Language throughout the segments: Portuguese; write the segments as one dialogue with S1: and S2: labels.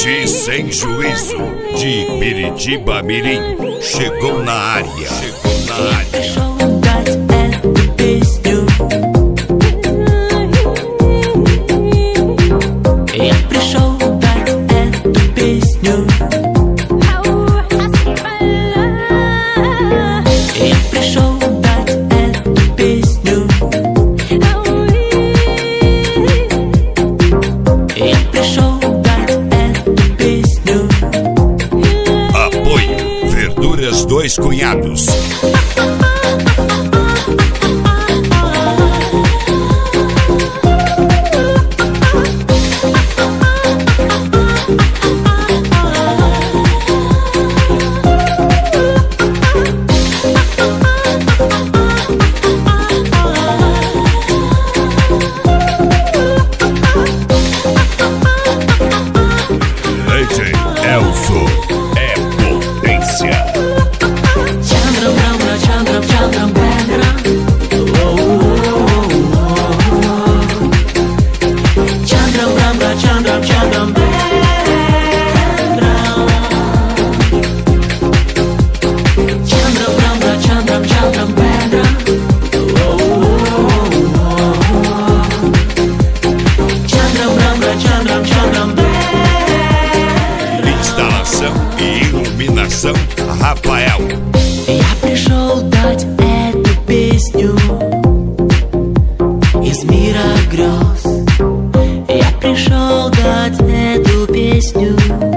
S1: Paraty Sem Juízo, de Biritiba-Mirim, chegou na área. Apoio Verduras Dois Cunhados. Leite Elso é potência. Instalação e iluminação Rafael.
S2: Я пришел дать эту песню из мира грез. Я пришел дать эту песню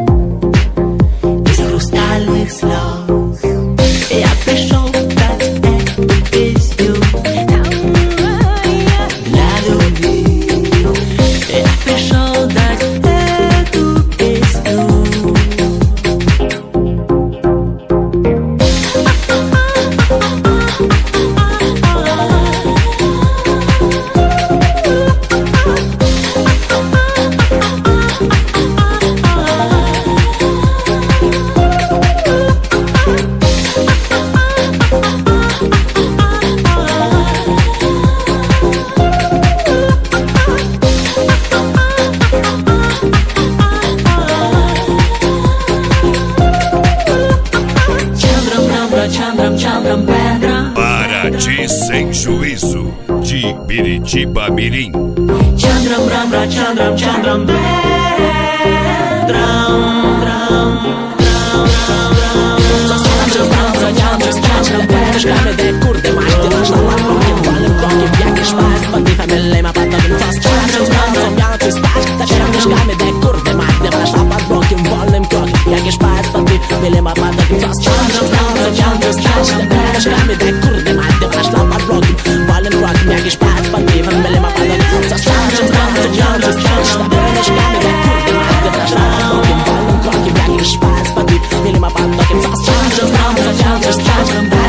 S2: из хрустальных слез. Я пришел дать эту песню для любви. Я пришел дать эту песню.
S1: Paraty Sem Juízo, de Biritiba-Mirim.
S2: Chandram Ramra Chandram Chandram Szklany dek, kurde mać, ty masz na ładunkiem, wolnym krokiem, jakieś szpas, bandyta mylej ma patogiem fast. Czarnym miałcy stać, tak szklany dek, kurde mać, ty masz na ładunkiem, wolnym krokiem, jakieś szpas, bandyta mylej ma patogiem fast. Czarnym stać, szklany dek, kurde mać, ty masz na ładunkiem, wolnym krokiem, jakieś szpas, bandyta mylej ma patogiem fast. Czarnym stać, szklany dek, kurde mać, ty masz na ładunkiem, wolnym krokiem, jakieś szpas, bandyta mylej ma patogiem fast. Czarnym stać,